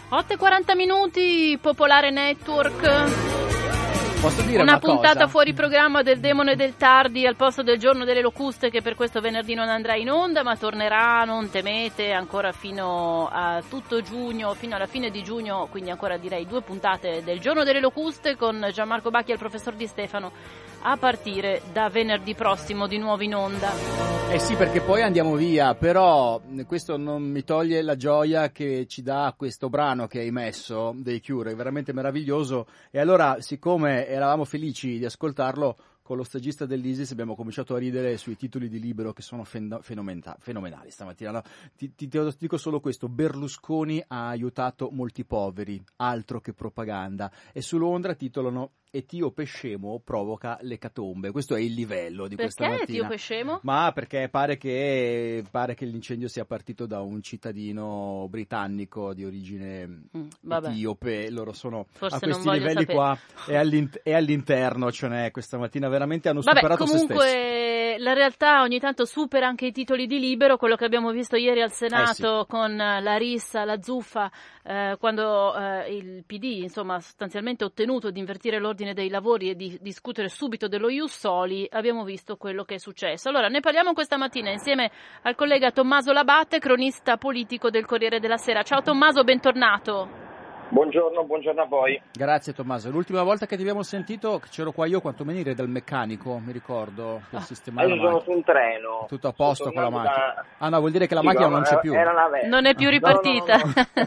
8:40, Popolare Network. Posso dire una puntata cosa? fuori programma del Demone del Tardi al posto del Giorno delle Locuste, che per questo venerdì non andrà in onda, ma tornerà, non temete, ancora fino a tutto giugno, fino alla fine di giugno, quindi ancora direi 2 puntate del Giorno delle Locuste con Gianmarco Bacchi e il professor Di Stefano a partire da venerdì prossimo di nuovo in onda. Eh sì, perché poi andiamo via, però questo non mi toglie la gioia che ci dà questo brano che hai messo dei Cure, è veramente meraviglioso. E allora, siccome eravamo felici di ascoltarlo, con lo stagista dell'Isis abbiamo cominciato a ridere sui titoli di Libero che sono fenomenali stamattina. No? Ti dico solo questo: Berlusconi ha aiutato molti poveri, altro che propaganda. E su Londra titolano Etiope scemo provoca l'ecatombe. Questo è il livello di questa mattina. Perché Etiope scemo? Ma perché pare che l'incendio sia partito da un cittadino britannico di origine etiope. Loro sono forse a questi livelli qua e all'interno ce n'è questa mattina. Veramente hanno superato se stessi. Comunque la realtà ogni tanto supera anche i titoli di Libero, quello che abbiamo visto ieri al Senato con la rissa, la zuffa, quando il PD insomma sostanzialmente ha ottenuto di invertire l'ordine dei lavori e di discutere subito dello Ius Soli. Abbiamo visto quello che è successo. Allora ne parliamo questa mattina insieme al collega Tommaso Labatte, cronista politico del Corriere della Sera. Ciao Tommaso, bentornato. Buongiorno a voi. Grazie Tommaso. L'ultima volta che ti abbiamo sentito c'ero qua io quantomeno eri dal meccanico, mi ricordo, per sistemare la macchina. Io sono su un treno. Tutto a posto con la macchina. Ah no, vuol dire che la macchina non c'è più. Era la Vespa. Non è più ripartita.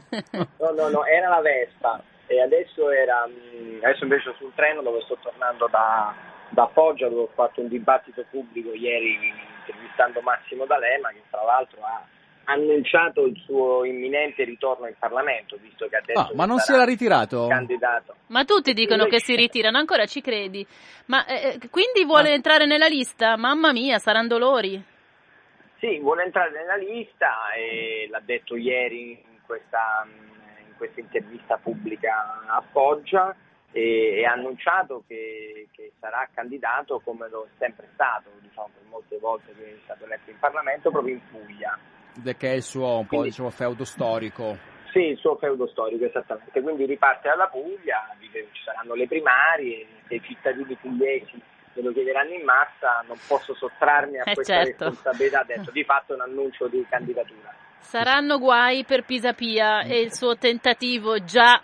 No, era la Vespa. E adesso invece sono sul treno dove sto tornando da Foggia, dove ho fatto un dibattito pubblico ieri intervistando Massimo D'Alema, che tra l'altro ha annunciato il suo imminente ritorno in Parlamento, visto che adesso ma non si era ritirato? Candidato. Ma tutti dicono che si ritirano, ancora ci credi? Ma quindi vuole entrare nella lista? Mamma mia, saranno dolori. Sì, vuole entrare nella lista e l'ha detto ieri in questa intervista pubblica a Foggia e ha annunciato che sarà candidato come lo è sempre stato, diciamo, per molte volte che è stato eletto in Parlamento, proprio in Puglia. Che è il suo feudo storico. Sì, il suo feudo storico, esattamente. Quindi riparte dalla Puglia, ci saranno le primarie, se i cittadini pugliesi me lo chiederanno in massa, non posso sottrarmi a questa responsabilità. Detto, di fatto è un annuncio di candidatura. Saranno guai per Pisapia e il suo tentativo già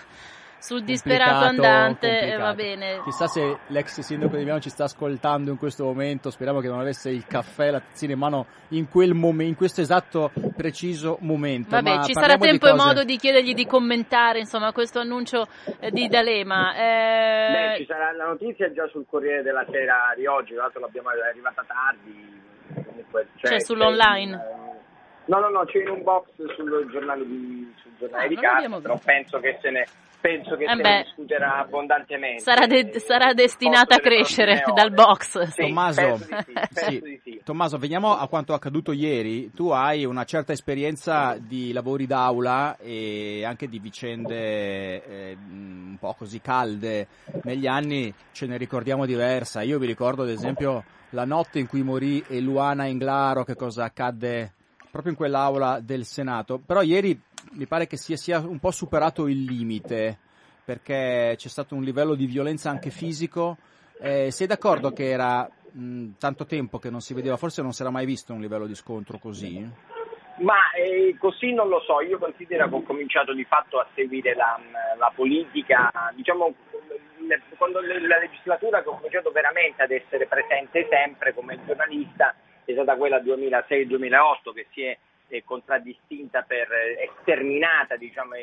sul disperato andante, va bene. Chissà se l'ex sindaco di Milano ci sta ascoltando in questo momento, speriamo che non avesse il caffè e la tazzina in mano in questo esatto preciso momento. Vabbè, ci sarà tempo e modo di chiedergli di commentare insomma questo annuncio di D'Alema. Ci sarà la notizia già sul Corriere della Sera di oggi, tra l'altro è arrivata tardi. Comunque, cioè sull'online? No, c'è in un box sul giornale di carta, però penso che se ne discuterà abbondantemente. Sarà destinata a crescere dal box. Sì, Tommaso, sì. Tommaso, veniamo a quanto accaduto ieri. Tu hai una certa esperienza di lavori d'aula e anche di vicende un po' così calde negli anni, ce ne ricordiamo diversa. Io vi ricordo ad esempio la notte in cui morì Eluana Englaro, che cosa accadde proprio in quell'aula del Senato. Però ieri mi pare che sia un po' superato il limite, perché c'è stato un livello di violenza anche fisico. Sei d'accordo che era tanto tempo che non si vedeva, forse non si era mai visto un livello di scontro così? Ma così non lo so, io considero che ho cominciato di fatto a seguire la politica, diciamo, quando la legislatura che ho cominciato veramente ad essere presente sempre come giornalista è stata quella 2006-2008, che si è contraddistinta per sterminata, diciamo,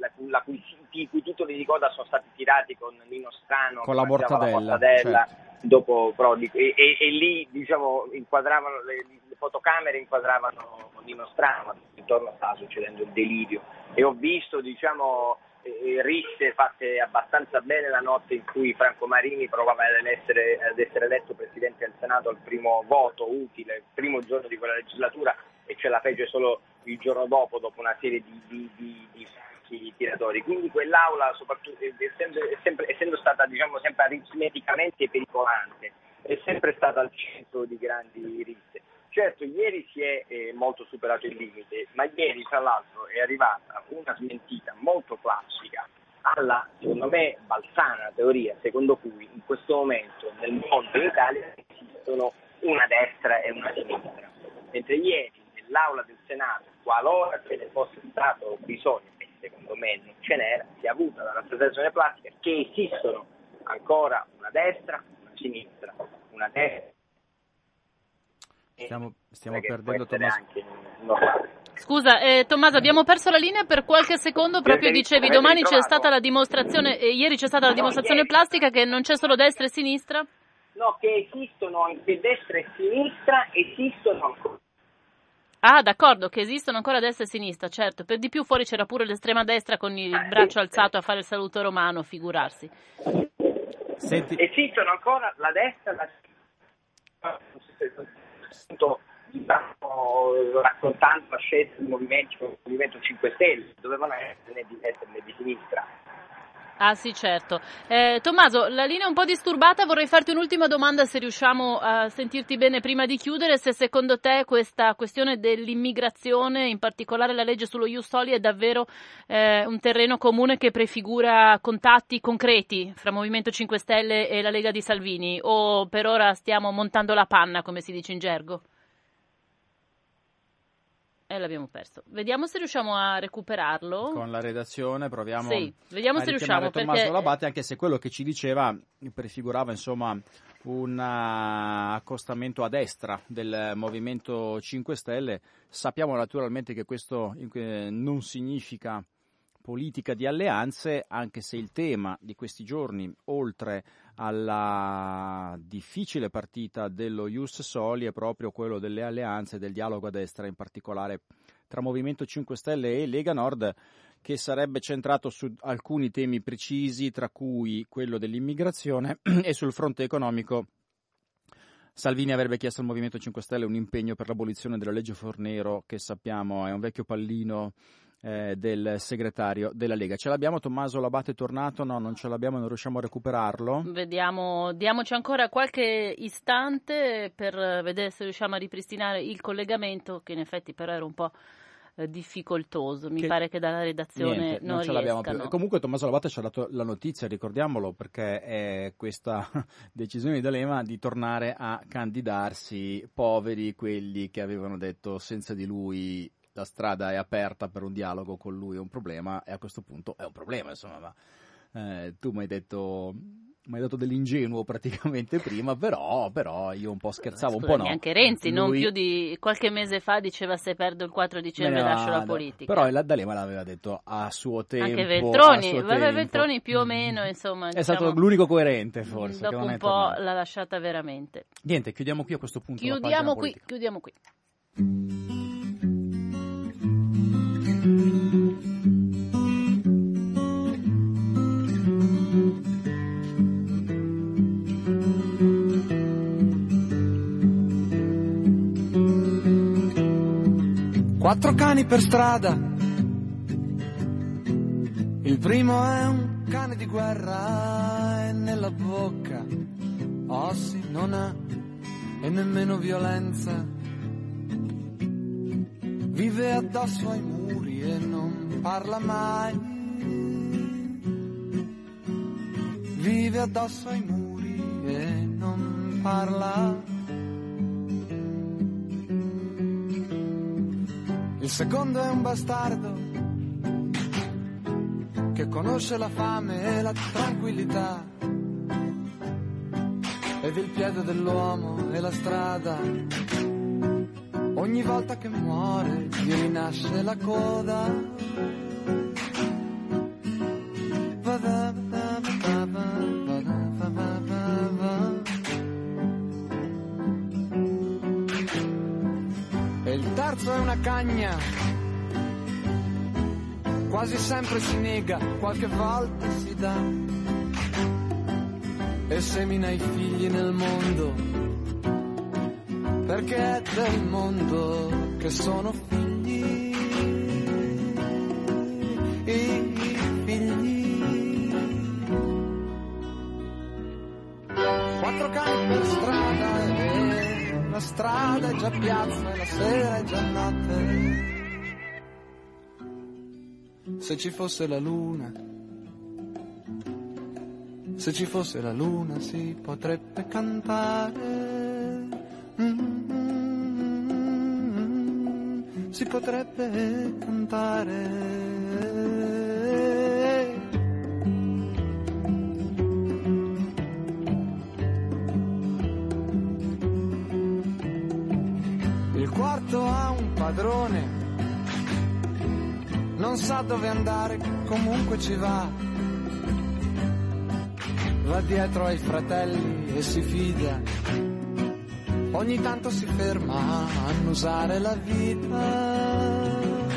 i cui titoli di coda sono stati tirati con Nino Strano, con la mortadella, certo. Dopo Prodi, e lì, diciamo, inquadravano le fotocamere inquadravano Nino Strano, intorno stava succedendo il delirio, e ho visto, diciamo, risse fatte abbastanza bene la notte in cui Franco Marini provava ad essere eletto Presidente del Senato al primo voto utile, il primo giorno di quella legislatura, e ce la fece solo il giorno dopo una serie di tiratori. Quindi quell'aula, soprattutto essendo stata, diciamo, sempre aritmeticamente pericolante, è sempre stata al centro di grandi risse. Certo, ieri si è molto superato il limite, ma ieri tra l'altro è arrivata una smentita molto classica alla, secondo me, balzana teoria secondo cui in questo momento nel mondo in Italia esistono una destra e una sinistra, mentre ieri nell'aula del Senato, qualora ce ne fosse stato bisogno, e secondo me non ce n'era, si è avuta la rappresentazione plastica che esistono ancora una destra, una sinistra, una destra. Stiamo perdendo Tommaso. Scusa, Tommaso, abbiamo perso la linea per qualche secondo, proprio dicevi domani c'è stata la dimostrazione, ieri c'è stata la dimostrazione plastica che non c'è solo destra e sinistra? No, che esistono anche destra e sinistra, esistono ancora. Ah, d'accordo, che esistono ancora destra e sinistra, certo, per di più fuori c'era pure l'estrema destra con il braccio alzato a fare il saluto romano, figurarsi. Senti. Esistono ancora la destra e la sinistra. Raccontando la scelta del Movimento 5 Stelle, dovevano essere né di destra né di sinistra. Ah sì, certo. Tommaso, la linea è un po' disturbata, vorrei farti un'ultima domanda se riusciamo a sentirti bene prima di chiudere, se secondo te questa questione dell'immigrazione, in particolare la legge sullo Ius Soli, è davvero un terreno comune che prefigura contatti concreti fra Movimento 5 Stelle e la Lega di Salvini, o per ora stiamo montando la panna, come si dice in gergo? L'abbiamo perso. Vediamo se riusciamo a recuperarlo. Con la redazione proviamo vediamo se riusciamo, Tommaso Labate, anche se quello che ci diceva prefigurava insomma un accostamento a destra del Movimento 5 Stelle. Sappiamo naturalmente che questo non significa politica di alleanze, anche se il tema di questi giorni, oltre alla difficile partita dello Ius Soli, è proprio quello delle alleanze, del dialogo a destra, in particolare tra Movimento 5 Stelle e Lega Nord, che sarebbe centrato su alcuni temi precisi, tra cui quello dell'immigrazione, e sul fronte economico Salvini avrebbe chiesto al Movimento 5 Stelle un impegno per l'abolizione della legge Fornero, che sappiamo è un vecchio pallino del segretario della Lega. Ce l'abbiamo Tommaso Labate tornato? No, non ce l'abbiamo, non riusciamo a recuperarlo. Vediamo, diamoci ancora qualche istante per vedere se riusciamo a ripristinare il collegamento, che in effetti però era un po' difficoltoso, mi pare che dalla redazione non ce l'abbiamo più. E comunque Tommaso Labate ci ha dato la notizia, ricordiamolo, perché è questa decisione di D'Alema di tornare a candidarsi, poveri quelli che avevano detto senza di lui la strada è aperta per un dialogo con lui, è un problema, e a questo punto è un problema, insomma, ma tu mi hai detto dell'ingenuo praticamente prima, però io un po' scherzavo, un po' no. Anche Renzi, non più di qualche mese fa, diceva se perdo il 4 dicembre lascio la politica. Però la D'Alema l'aveva detto a suo tempo. Anche Veltroni più o meno, insomma. È stato l'unico coerente, forse. Dopo che non un po' l'ha lasciata veramente. Niente, chiudiamo qui a questo punto. Chiudiamo qui. 4 cani per strada, il primo è un cane di guerra e nella bocca ossi non ha e nemmeno violenza, vive addosso ai muri e non parla mai, vive addosso ai muri e non parla. Il secondo è un bastardo che conosce la fame e la tranquillità ed il piede dell'uomo e la strada. Ogni volta che muore gli rinasce la coda. E il terzo è una cagna, quasi sempre si nega, qualche volta si dà, e semina i figli nel mondo, perché è del mondo che sono figli, i figli. 4 cani per strada e la strada è già piazza e la sera è già notte. Se ci fosse la luna, se ci fosse la luna si potrebbe cantare, si potrebbe cantare. Il quarto ha un padrone, non sa dove andare, comunque ci va. Va dietro ai fratelli e si fida, ogni tanto si ferma a annusare la vita.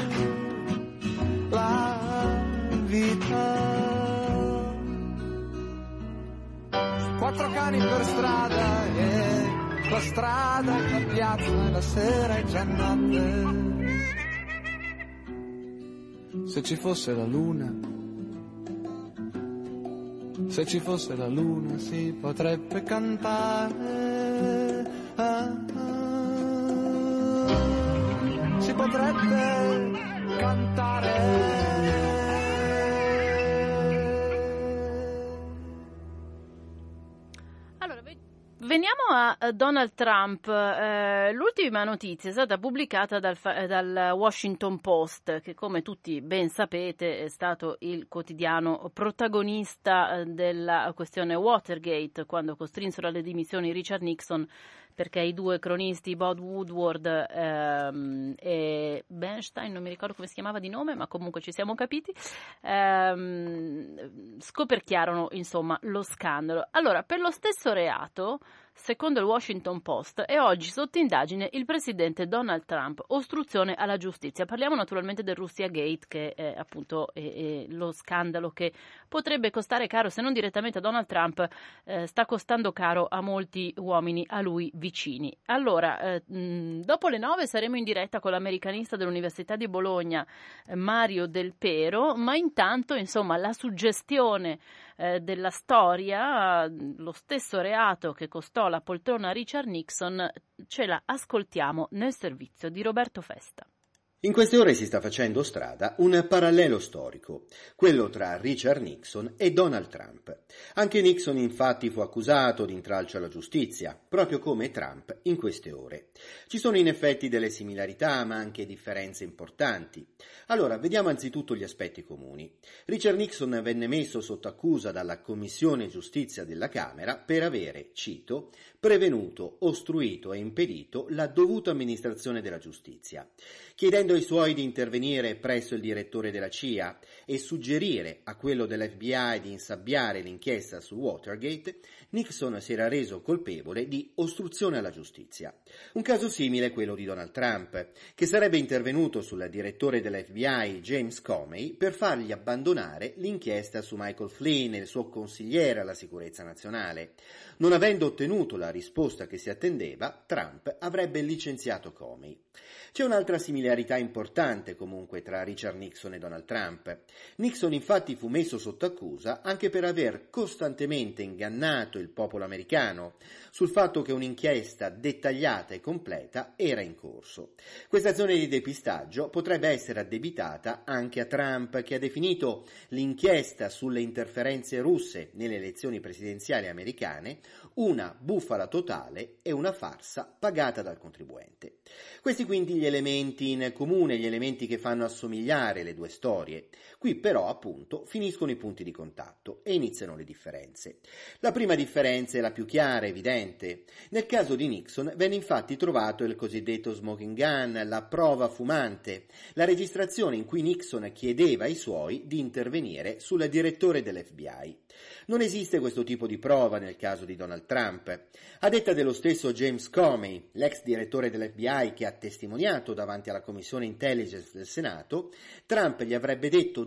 La vita. 4 cani per strada e la strada è già piazza e la sera è già notte. Se ci fosse la luna, se ci fosse la luna si potrebbe cantare, si potrebbe cantare. Veniamo a Donald Trump. L'ultima notizia è stata pubblicata dal Washington Post, che come tutti ben sapete è stato il quotidiano protagonista della questione Watergate, quando costrinsero alle dimissioni Richard Nixon perché i 2 cronisti Bob Woodward e Bernstein, non mi ricordo come si chiamava di nome, ma comunque ci siamo capiti, scoperchiarono insomma lo scandalo. Allora, per lo stesso reato, secondo il Washington Post, è oggi sotto indagine il presidente Donald Trump, ostruzione alla giustizia. Parliamo naturalmente del Russia Gate, che è appunto lo scandalo che potrebbe costare caro, se non direttamente a Donald Trump, sta costando caro a molti uomini a lui vicini. Allora, dopo le 9 saremo in diretta con l'americanista dell'Università di Bologna, Mario Del Pero, ma intanto, insomma, la suggestione della storia, lo stesso reato che costò la poltrona a Richard Nixon, ce la ascoltiamo nel servizio di Roberto Festa. In queste ore si sta facendo strada un parallelo storico, quello tra Richard Nixon e Donald Trump. Anche Nixon infatti fu accusato di intralcio alla giustizia, proprio come Trump in queste ore. Ci sono in effetti delle similarità, ma anche differenze importanti. Allora, vediamo anzitutto gli aspetti comuni. Richard Nixon venne messo sotto accusa dalla Commissione Giustizia della Camera per avere, cito, prevenuto, ostruito e impedito la dovuta amministrazione della giustizia, chiedendo ai suoi di intervenire presso il direttore della CIA e suggerire a quello dell'FBI di insabbiare l'inchiesta su Watergate. Nixon si era reso colpevole di ostruzione alla giustizia. Un caso simile è quello di Donald Trump, che sarebbe intervenuto sul direttore dell'FBI James Comey per fargli abbandonare l'inchiesta su Michael Flynn e il suo consigliere alla sicurezza nazionale. Non avendo ottenuto la risposta che si attendeva, Trump avrebbe licenziato Comey. C'è un'altra similarità importante comunque tra Richard Nixon e Donald Trump. Nixon infatti fu messo sotto accusa anche per aver costantemente ingannato il popolo americano sul fatto che un'inchiesta dettagliata e completa era in corso. Questa azione di depistaggio potrebbe essere addebitata anche a Trump, che ha definito l'inchiesta sulle interferenze russe nelle elezioni presidenziali americane una bufala totale e una farsa pagata dal contribuente. Questi quindi gli elementi in comune, gli elementi che fanno assomigliare le due storie. Qui però appunto finiscono i punti di contatto e iniziano le differenze. La prima differenza è la più chiara, evidente. Nel caso di Nixon venne infatti trovato il cosiddetto smoking gun, la prova fumante, la registrazione in cui Nixon chiedeva ai suoi di intervenire sul direttore dell'FBI. Non esiste questo tipo di prova nel caso di Donald Trump. A detta dello stesso James Comey, l'ex direttore dell'FBI che ha testimoniato davanti alla Commissione Intelligence del Senato, Trump gli avrebbe detto di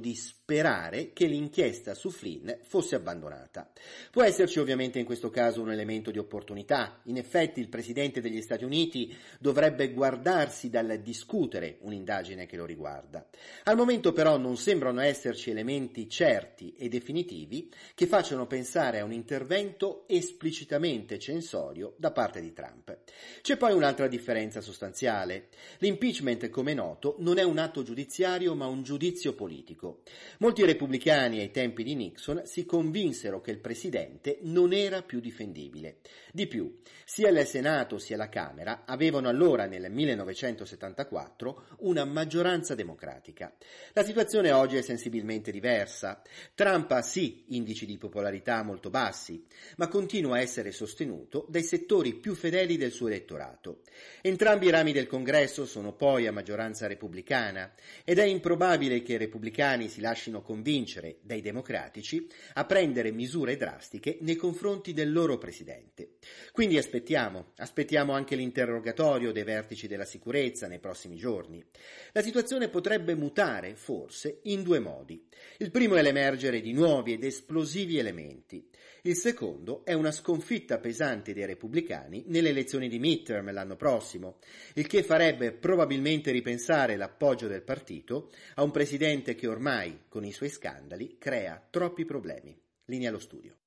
di sperare che l'inchiesta su Flynn fosse abbandonata. Può esserci ovviamente in questo caso un elemento di opportunità. In effetti il Presidente degli Stati Uniti dovrebbe guardarsi dal discutere un'indagine che lo riguarda. Al momento però non sembrano esserci elementi certi e definitivi che facciano pensare a un intervento esplicitamente censorio da parte di Trump. C'è poi un'altra differenza sostanziale. L'impeachment, come noto, non è un atto giudiziario ma un giudizio politico. Molti repubblicani ai tempi di Nixon si convinsero che il presidente non era più difendibile. Di più, sia il Senato sia la Camera avevano allora nel 1974 una maggioranza democratica. La situazione oggi è sensibilmente diversa. Trump ha sì indici di popolarità molto bassi, ma continua a essere sostenuto dai settori più fedeli del suo elettorato. Entrambi i rami del Congresso sono poi a maggioranza repubblicana ed è improbabile che i repubblicani si lascino convincere dai democratici a prendere misure drastiche nei confronti del loro presidente. Quindi aspettiamo anche l'interrogatorio dei vertici della sicurezza nei prossimi giorni. La situazione potrebbe mutare, forse, in due modi. Il primo è l'emergere di nuovi ed esplosivi elementi. Il secondo è una sconfitta pesante dei repubblicani nelle elezioni di midterm l'anno prossimo, il che farebbe probabilmente ripensare l'appoggio del partito a un presidente che ormai, con i suoi scandali, crea troppi problemi. Linea allo studio.